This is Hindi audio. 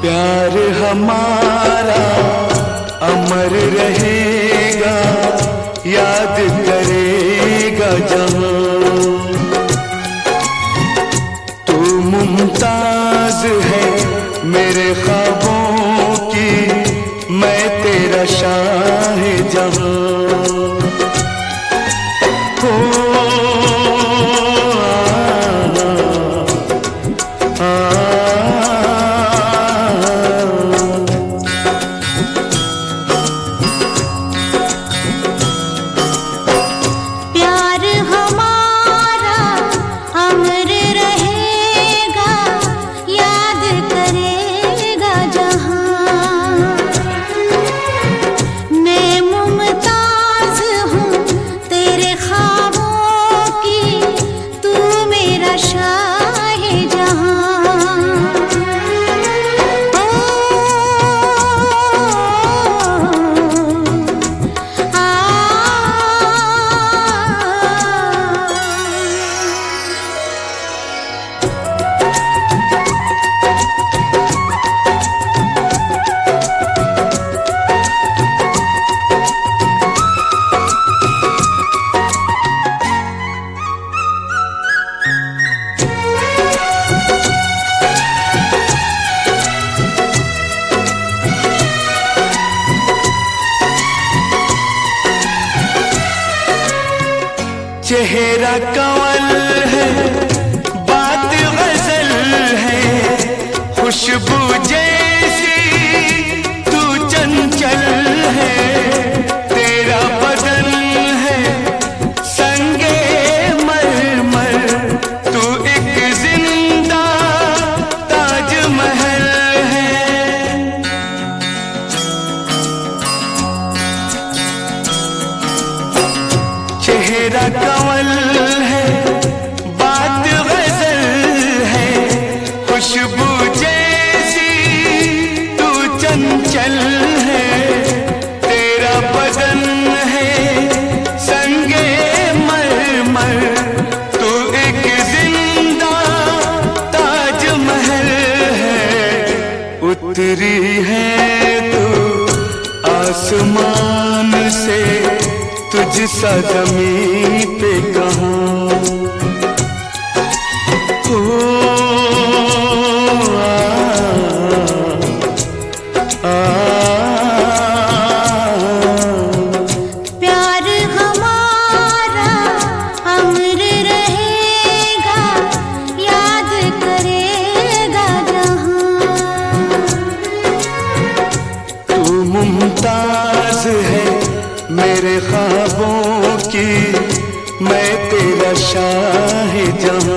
प्यार हमारा अमर रहेगा, याद करेगा जहां। तू मुमताज है मेरे ख्वाबों की, मैं तेरा शाह जहां। चेहरा कंवल है, बात गजल है, खुशबू जैसी तू चंचल है। तेरा बदन है संगे मरमर, तू एक जिंदा ताजमहल है। चेहरा कंवल है, बात गजल है, खुशबू जैसी तू चंचल है। तेरा बदन है संगे मरमर, तू एक जिंदा ताजमहल है। उतरी है तू आसमान से, तुझसा ज़मीं पे कहाँ। प्यार हमारा अमर रहेगा, याद करेगा जहां। तू मुमताज है मेरे ख्वाबों की, मैं तेरा शाह जहां।